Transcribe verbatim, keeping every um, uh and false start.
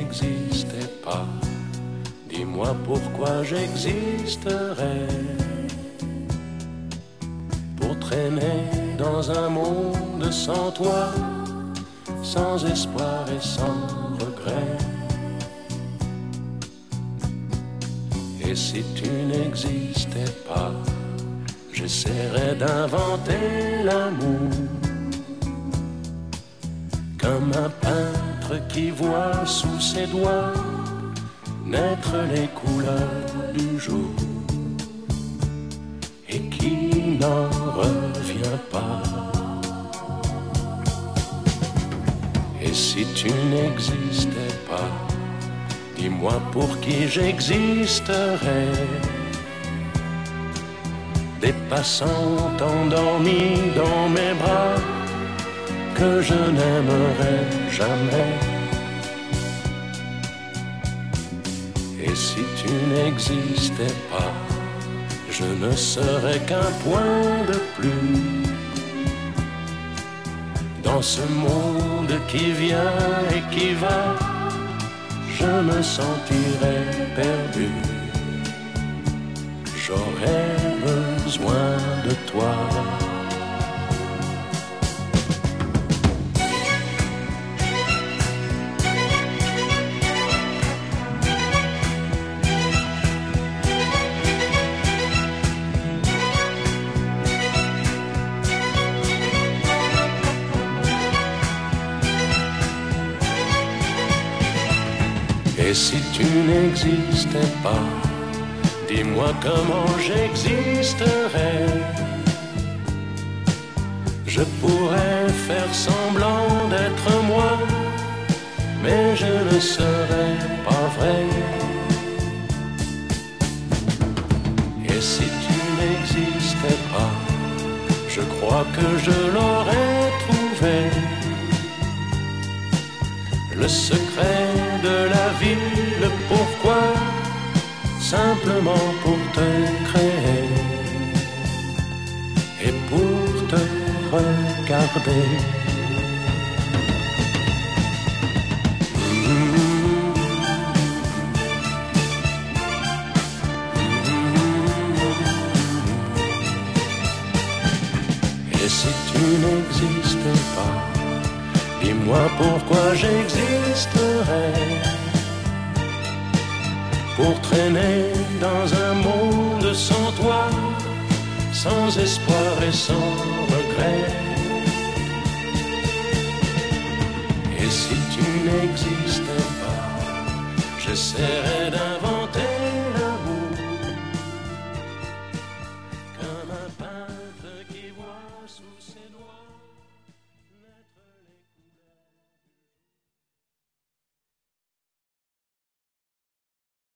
n'existais pas, dis-moi pourquoi j'existerais. Pour traîner dans un monde sans toi, sans espoir et sans regret. Et si tu n'existais pas, j'essaierais d'inventer l'amour, comme un peintre qui voit sous ses doigts naître les couleurs du jour et qui n'en revient pas. Et si tu n'existais pas, dis-moi pour qui j'existerais. Des passants endormis dans mes bras que je n'aimerais jamais. Et si tu n'existais pas, je ne serais qu'un point de plus dans ce monde qui vient et qui va. Je me sentirais perdu. J'aurais besoin de toi. Et si tu n'existais pas, dis-moi comment j'existerais. Je pourrais faire semblant d'être moi, mais je ne serais pas vrai. Et si tu n'existais pas, je crois que je l'aurais trouvé. Le secret de la vie, le pourquoi, simplement pour te créer et pour te regarder. Et si tu n'existais pas, dis-moi pourquoi j'existerais. Pour traîner dans un monde sans toi, sans espoir et sans regret. Et si tu n'existais pas, j'essaierais